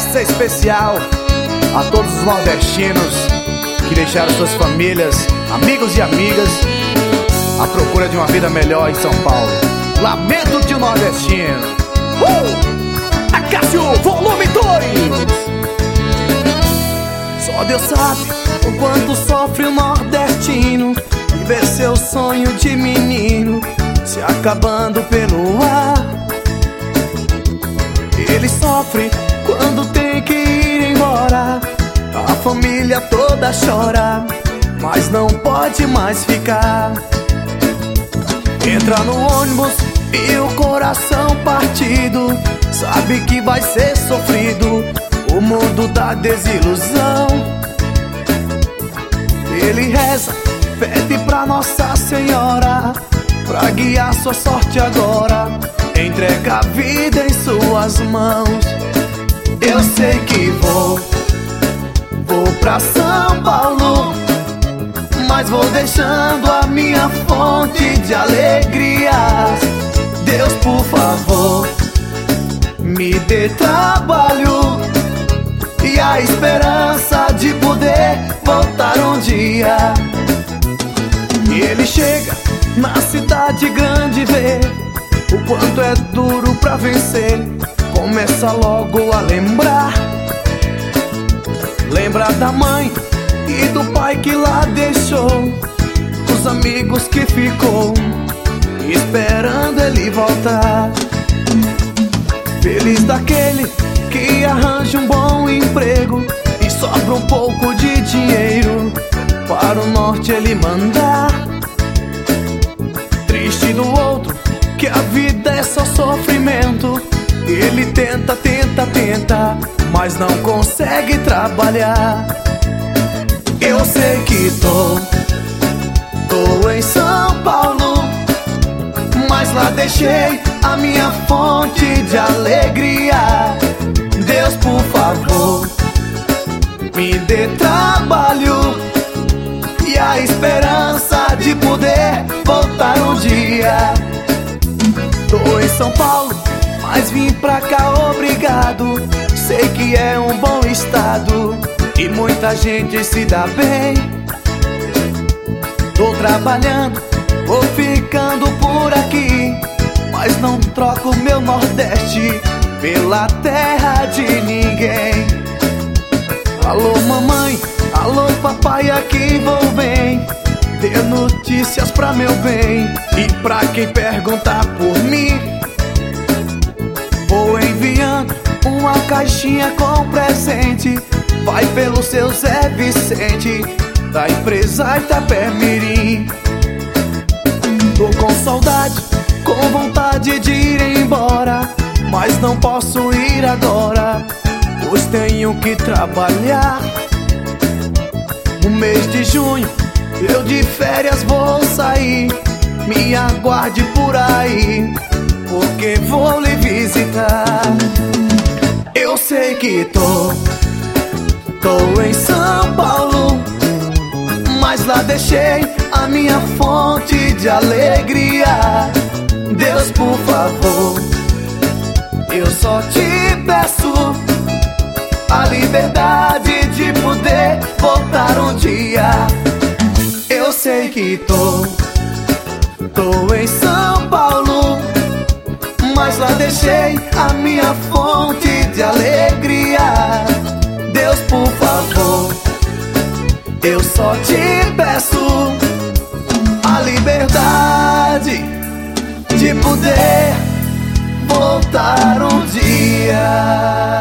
Essa é especial a todos os nordestinos que deixaram suas famílias, amigos e amigas à procura de uma vida melhor em São Paulo. Lamento de um nordestino. Acácio, volume 2. Só Deus sabe o quanto sofre o nordestino e ver seu sonho de menino se acabando pelo ar. Ele sofre quando tem que ir embora, a família toda chora, mas não pode mais ficar. Entra no ônibus e o coração partido, sabe que vai ser sofrido o mundo da desilusão. Ele reza, pede pra Nossa Senhora pra guiar sua sorte agora, entrega a vida em suas mãos. Eu sei que vou pra São Paulo, mas vou deixando a minha fonte de alegrias. Deus, por favor, me dê trabalho e a esperança de poder voltar um dia. E ele chega na cidade grande, vê o quanto é duro pra vencer, começa logo a lembrar. Lembra da mãe e do pai que lá deixou, os amigos que ficou esperando ele voltar. Feliz daquele que arranja um bom emprego e sobra um pouco de dinheiro para o norte ele mandar. Triste do outro que a vida é só sofrimento, ele tenta, mas não consegue trabalhar. Eu sei que tô em São Paulo, mas lá deixei a minha fonte de alegria. Deus, por favor, me dê trabalho e a esperança de poder voltar um dia. Tô em São Paulo, mas vim pra cá obrigado. Sei que é um bom estado e muita gente se dá bem. Tô trabalhando, vou ficando por aqui, mas não troco meu Nordeste pela terra de ninguém. Alô mamãe, alô papai, aqui vou bem, ter notícias pra meu bem. E pra quem perguntar por mim, vou enviando uma caixinha com presente, vai pelo seu Zé Vicente, da empresa Itapemirim. Tô com saudade, com vontade de ir embora, mas não posso ir agora, pois tenho que trabalhar. No mês de junho eu de férias vou sair, me aguarde por aí, porque vou lhe visitar. Eu sei que tô em São Paulo, mas lá deixei a minha fonte de alegria. Deus, por favor, eu só te peço a liberdade de poder voltar um dia. Eu sei que tô em São Paulo, mas lá deixei a minha fonte de alegria. Deus, por favor, eu só te peço a liberdade de poder voltar um dia.